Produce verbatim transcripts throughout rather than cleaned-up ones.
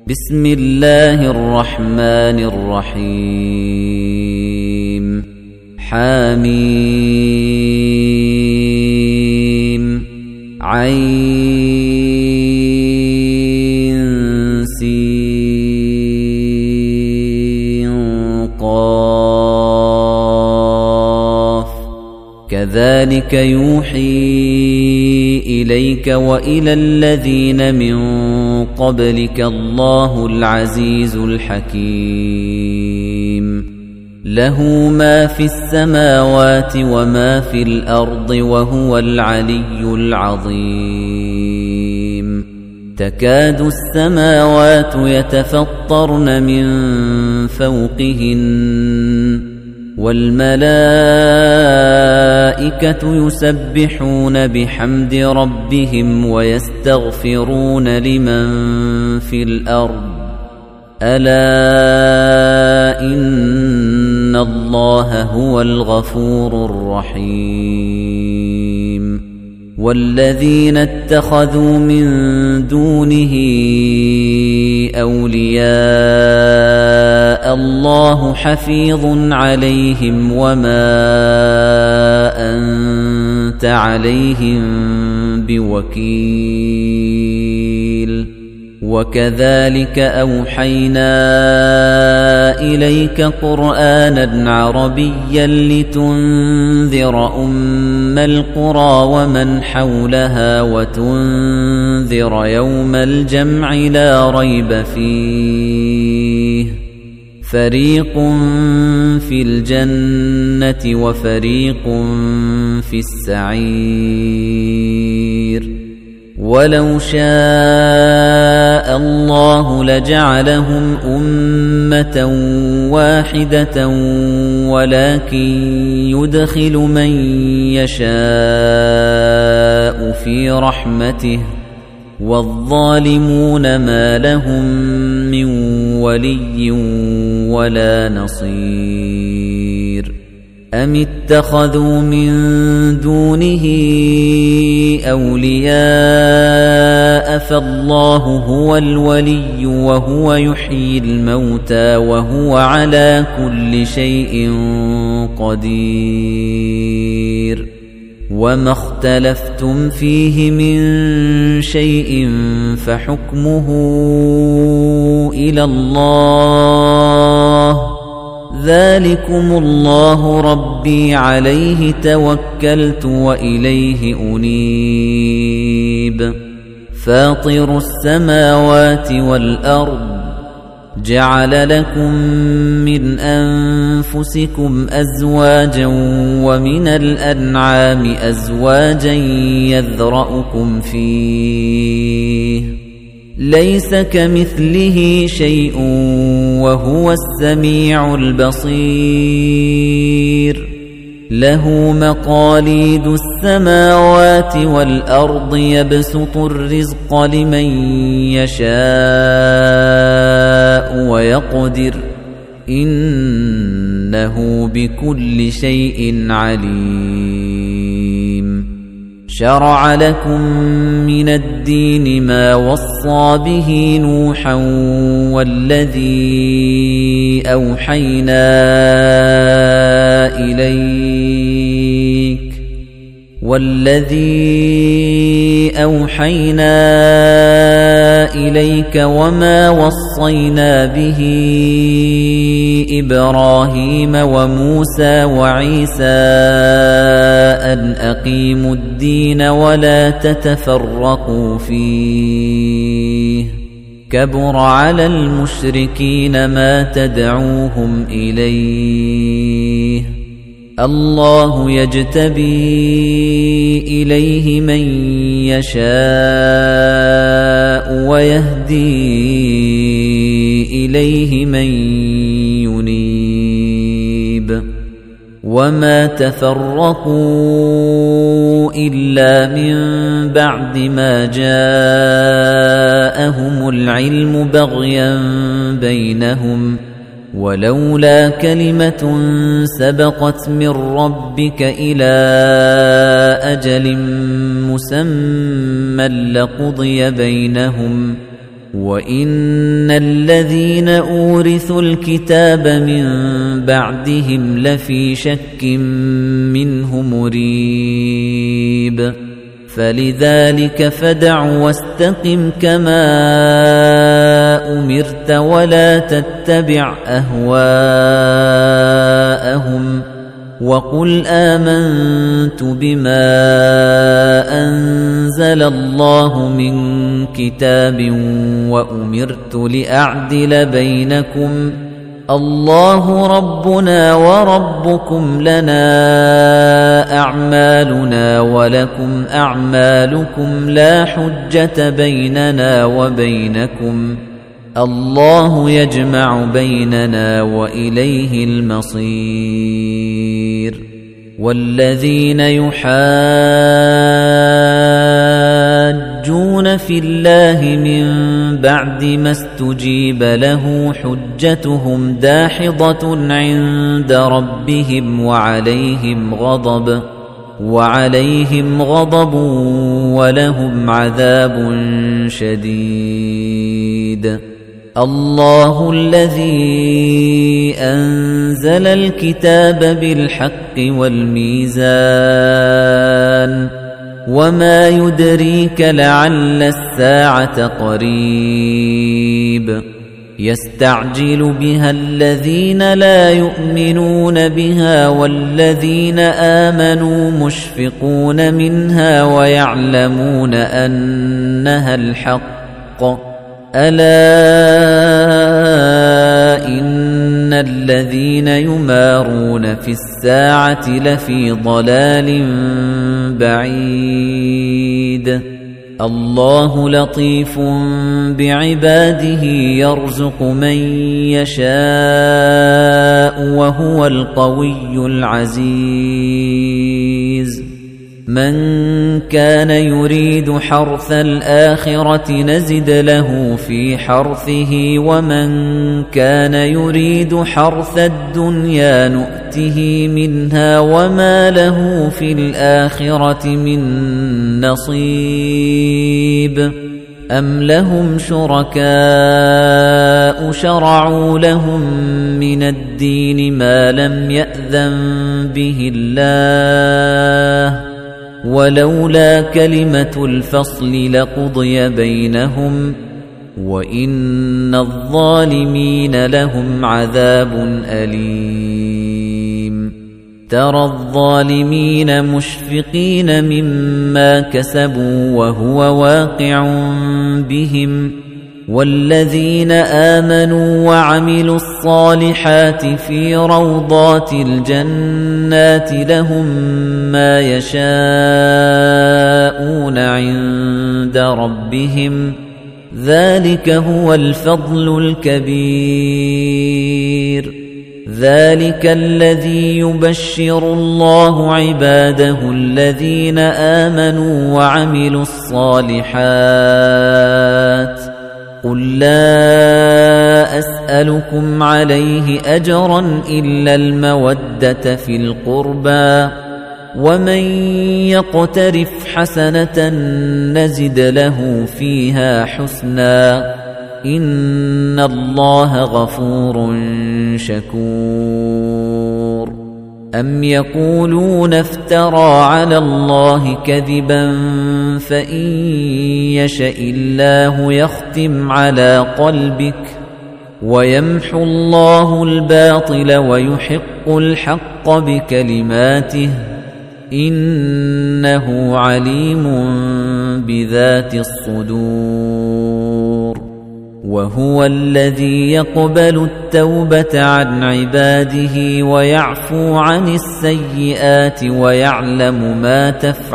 بسم الله الرحمن الرحيم حميم عين سين قاف كذلك يوحي إليك وإلى الذين من قبلك الله العزيز الحكيم له ما في السماوات وما في الأرض وهو العلي العظيم تكاد السماوات يتفطرن من فوقهن والملائكة يسبحون بحمد ربهم ويستغفرون لمن في الأرض ألا إن الله هو الغفور الرحيم والذين اتخذوا من دونه أولياء الله حفيظ عليهم وما أنت عليهم بوكيل وكذلك أوحينا إليك قرآنا عربيا لتنذر أم القرى ومن حولها وتنذر يوم الجمع لا ريب فيه فريق في الجنة وفريق في السعير ولو شاء الله لجعلهم أمة واحدة ولكن يدخل من يشاء في رحمته والظالمون ما لهم من ولي ولا نصير أم اتخذوا من دونه أولياء فالله هو الولي وهو يحيي الموتى وهو على كل شيء قدير وما اختلفتم فيه من شيء فحكمه إلى الله ذلكم الله ربي عليه توكلت وإليه أنيب فاطر السماوات والأرض جعل لكم من أنفسكم أزواجا ومن الأنعام أزواجا يذرأكم فيه ليس كمثله شيء وهو السميع البصير له مقاليد السماوات والأرض يبسط الرزق لمن يشاء ويقدر إنه بكل شيء عليم شرع لكم من الدين ما وصى به نوحا والذي أوحينا إليك والذي أوحينا إليك وما وصينا به إبراهيم وموسى وعيسى أن أقيموا الدين ولا تتفرقوا فيه كبر على المشركين ما تدعوهم إليه الله يجتبي إليه من يشاء ويهدي إليه من ينيب وما تفرقوا إلا من بعد ما جاءهم العلم بغيا بينهم ولولا كلمة سبقت من ربك إلى أجل مسمى لقضي بينهم وَإِنَّ الَّذِينَ أُورِثُوا الْكِتَابَ مِن بَعْدِهِمْ لَفِي شَكٍّ مِّنْهُ مُرِيبٍ فَلِذَلِكَ فَادْعُ وَاسْتَقِمْ كَمَا أُمِرْتَ وَلَا تَتَّبِعْ أَهْوَاءَهُمْ وَقُلْ آمَنْتُ بِمَا أَنزَلَ اللَّهُ مِنْ كِتَابٍ وَأُمِرْتُ لِأَعْدِلَ بَيْنَكُمْ اللَّهُ رَبُّنَا وَرَبُّكُمْ لَنَا أَعْمَالُنَا وَلَكُمْ أَعْمَالُكُمْ لَا حُجَّةَ بَيْنَنَا وَبَيْنَكُمْ اللَّهُ يَجْمَعُ بَيْنَنَا وَإِلَيْهِ الْمَصِيرُ وَالَّذِينَ يُحَاجُّونَ فِي اللَّهِ مِن بَعْدِ مَا اسْتُجِيبَ لَهُ حُجَّتُهُمْ دَاحِضَةٌ عِندَ رَبِّهِمْ وَعَلَيْهِمْ غَضَبٌ وَعَلَيْهِمْ غَضَبٌ وَلَهُمْ عَذَابٌ شَدِيدٌ الله الذي أنزل الكتاب بالحق والميزان وما يدريك لعل الساعة قريب يستعجل بها الذين لا يؤمنون بها والذين آمنوا مشفقون منها ويعلمون أنها الحق ألا إن الذين يمارون في الساعة لفي ضلال بعيد الله لطيف بعباده يرزق من يشاء وهو القوي العزيز من كان يريد حرث الآخرة نزد له في حرثه ومن كان يريد حرث الدنيا نؤته منها وما له في الآخرة من نصيب أم لهم شركاء شرعوا لهم من الدين ما لم يأذن به الله ولولا كلمة الفصل لقضي بينهم وإن الظالمين لهم عذاب أليم ترى الظالمين مشفقين مما كسبوا وهو واقع بهم والذين آمنوا وعملوا الصالحات في روضات الجنات لهم ما يشاءون عند ربهم ذلك هو الفضل الكبير ذلك الذي يبشر الله عباده الذين آمنوا وعملوا الصالحات قل لا أسألكم عليه أجرا إلا المودة في القربى ومن يقترف حسنة نزد له فيها حسنا إن الله غفور شكور أم يقولون افترى على الله كذبا فإن يشأ الله يختم على قلبك ويمحو الله الباطل ويحق الحق بكلماته إنه عليم بذات الصدور وهو الذي يقبل التوبة عن عباده ويعفو عن السيئات ويعلم ما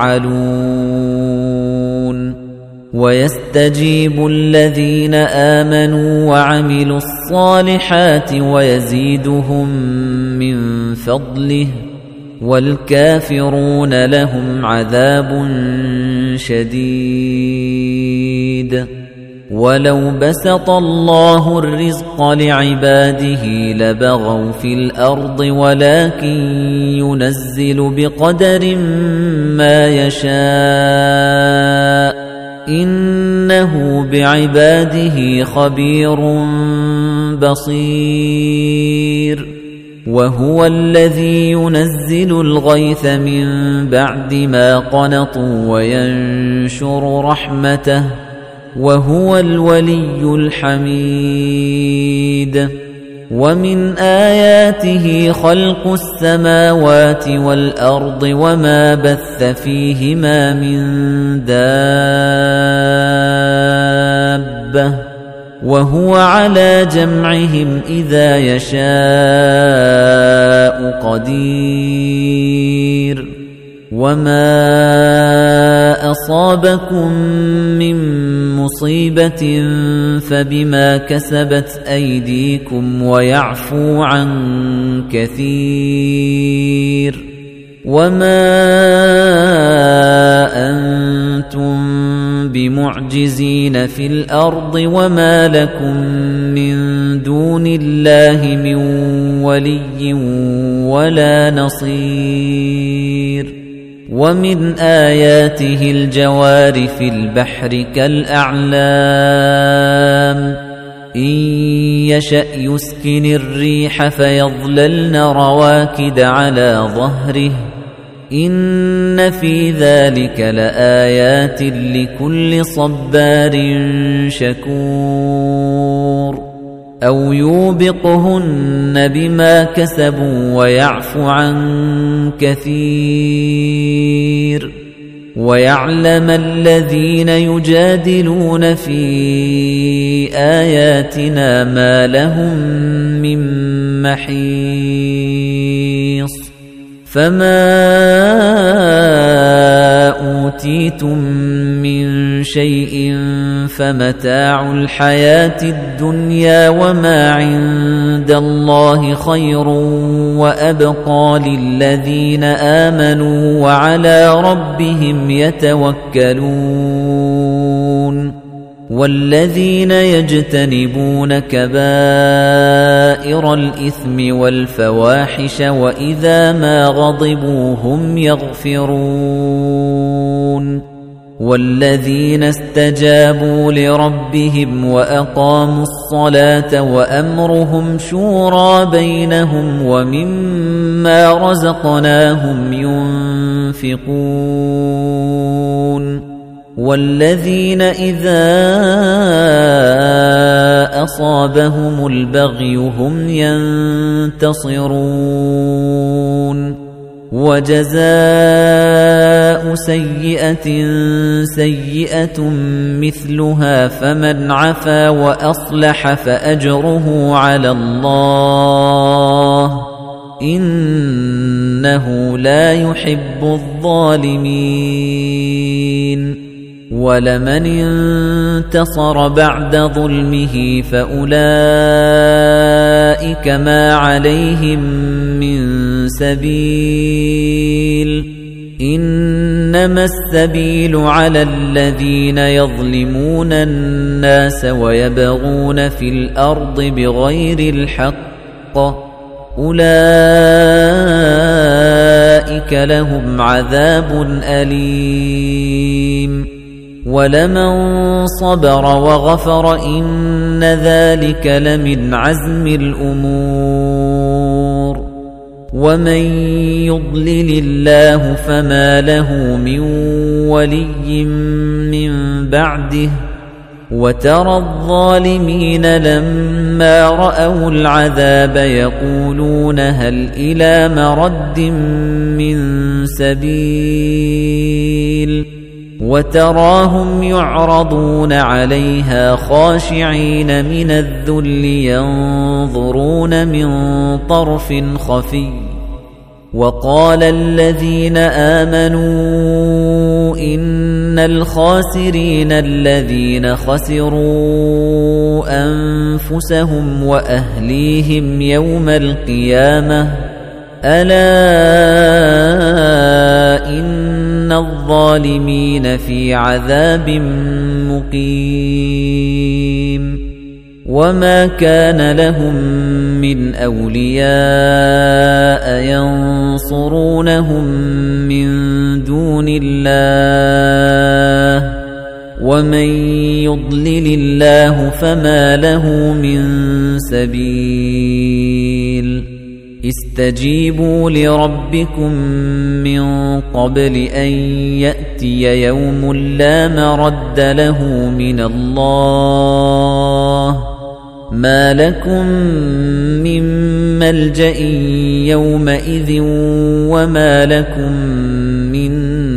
تفعلون ويستجيب الذين آمنوا وعملوا الصالحات ويزيدهم من فضله والكافرون لهم عذاب شديد ولو بسط الله الرزق لعباده لبغوا في الأرض ولكن ينزل بقدر ما يشاء إنه بعباده خبير بصير وهو الذي ينزل الغيث من بعد ما قنطوا وينشر رحمته وهو الولي الحميد ومن آياته خلق السماوات والأرض وما بث فيهما من دابة وهو على جمعهم إذا يشاء قدير وما أصابكم من مصيبة فبما كسبت أيديكم ويعفو عن كثير وما أنتم بمعجزين في الأرض وما لكم من دون الله من ولي ولا نصير ومن آياته الجوار في البحر كالأعلام إن يشأ يسكن الريح فيظللن رواكد على ظهره إن في ذلك لآيات لكل صبار شكور أو يوبقهن بما كسبوا ويعفو عن كثير ويعلم الذين يجادلون في آياتنا ما لهم من محيص فما أوتيتم من شيء فمتاع الحياة الدنيا وما عند الله خير وأبقى للذين آمنوا وعلى ربهم يتوكلون والذين يجتنبون كبائر الإثم والفواحش وإذا ما غضبوا هم يغفرون والذين استجابوا لربهم وأقاموا الصلاة وأمرهم شورى بينهم ومما رزقناهم ينفقون والذين إذا أصابهم البغي هم ينتصرون وجزاء سيئة سيئة مثلها فمن عفا وأصلح فأجره على الله إنه لا يحب الظالمين ولمن انتصر بعد ظلمه فأولئك ما عليهم من سبيل إنما السبيل على الذين يظلمون الناس ويبغون في الأرض بغير الحق أولئك لهم عذاب أليم ولمن صبر وغفر إن ذلك لمن عزم الأمور ومن يضلل الله فما له من ولي من بعده وترى الظالمين لما رأوا العذاب يقولون هل إلى مرد من سبيل وتراهم يعرضون عليها خاشعين من الذل ينظرون من طرف خفي وقال الذين آمنوا إن الخاسرين الذين خسروا أنفسهم وأهليهم يوم القيامة ألا إن الظالمين في عذاب مقيم وما كان لهم من أولياء ينصرونهم من دون الله ومن يضلل الله فما له من سبيل استجيبوا لربكم من قبل أن يأتي يوم لا مرد له من الله ما لكم من ملجأ يومئذ وما لكم من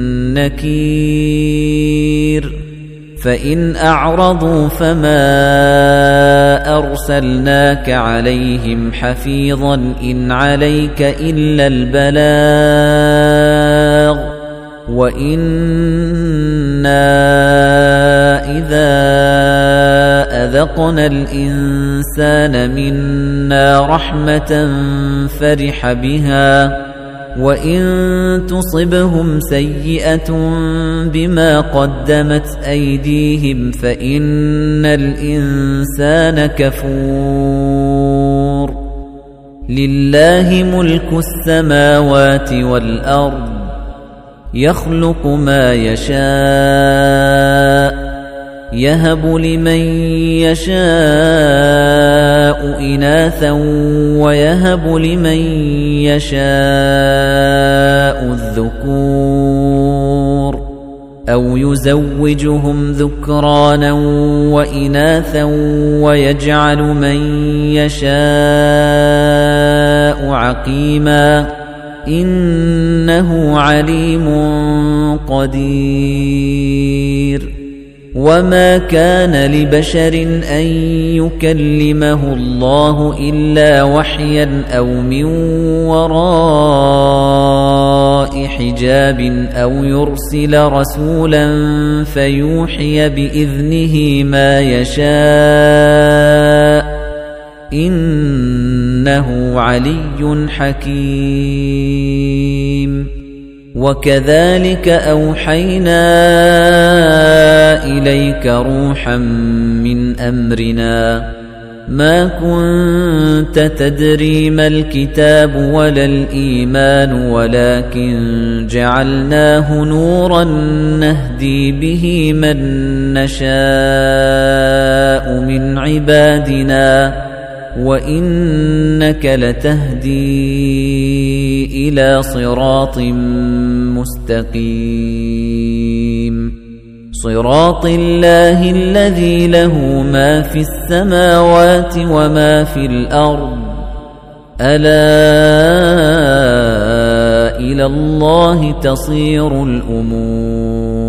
نكير فإن أعرضوا فما أرسلناك عليهم حفيظا إن عليك إلا البلاغ وإنا إذا أذقنا الإنسان منا رحمة فرح بها وإن تصبهم سيئة بما قدمت أيديهم فإن الإنسان كفور لله ملك السماوات والأرض يخلق ما يشاء يهب لمن يشاء إناثا ويهب لمن يشاء الذكور أو يزوجهم ذكرانا وإناثا ويجعل من يشاء عقيما إنه عليم قدير وما كان لبشر أن يكلمه الله إلا وحيا أو من وراء حجاب أو يرسل رسولا فيوحي بإذنه ما يشاء إنه علي حكيم وكذلك أوحينا إليك روحا من أمرنا ما كنت تدري ما الكتاب ولا الإيمان ولكن جعلناه نورا نهدي به من نشاء من عبادنا وإنك لتهدي إلى صراط مستقيم صراط الله الذي له ما في السماوات وما في الأرض ألا إلى الله تصير الأمور